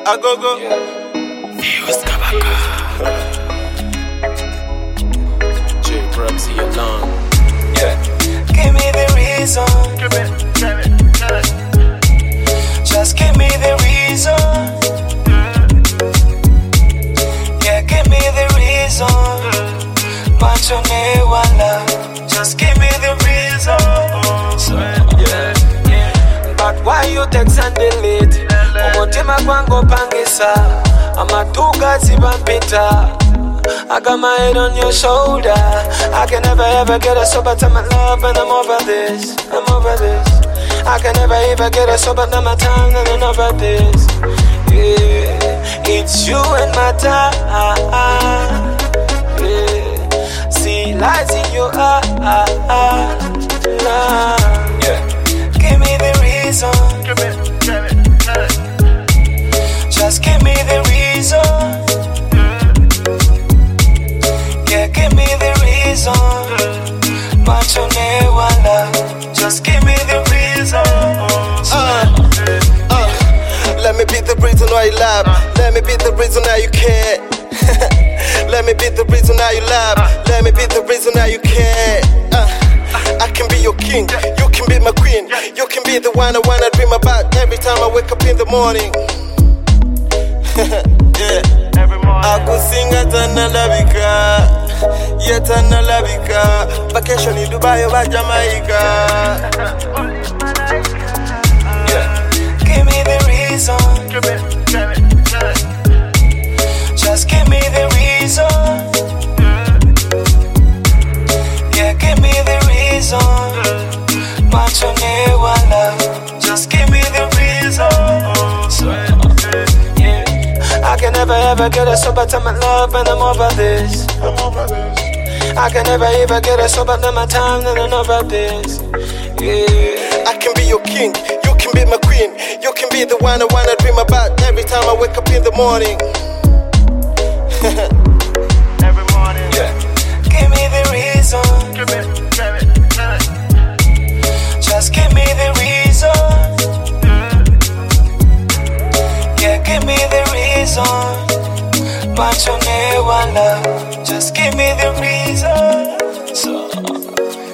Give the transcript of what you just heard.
Agogo. Fuse Kabaka. J-Brubsy alone. Yeah. Give me the reason. Just give me the reason. Yeah, give me the reason. Macho ne wala. Just give me the reason. Yeah. But why you text and delete? Omotima kwango pangisa. Amatuga zibampita. I got my head on your shoulder. I can never ever get a sober time of love, and I'm over this. I'm over this. I can never ever get a sober time of time, and I'm over this. Yeah, it's you and my time. Yeah, see lights in your eyes. Yeah, give me the reason. Just give me the reason. Yeah, give me the reason. Macho ne wala. Just give me the reason. Let me be the reason why you laugh. Let me be the reason why you care. Let me be the reason why you laugh. Let me be the reason why you care. I can be your king, you can be my queen. You can be the one I wanna dream about every time I wake up in the morning. Yeah. Akusinga tana labika, yeah tana labika. Vacation in Dubai or Jamaica. Yeah. Give me the reason. Just give me the reason. Yeah, give me the reason. Macho ne wala. Just give me the reason. I can never ever get a sober time of love, and I'm over this. I can never ever get a sober time of time, and I'm over this. Yeah. I can be your king, you can be my queen. You can be the one I wanna dream about every time I wake up in the morning. Every morning. Yeah. Give me the reason. Just give me the reason. Yeah, give me the reason. Macho ne wala. Just give me the reason. So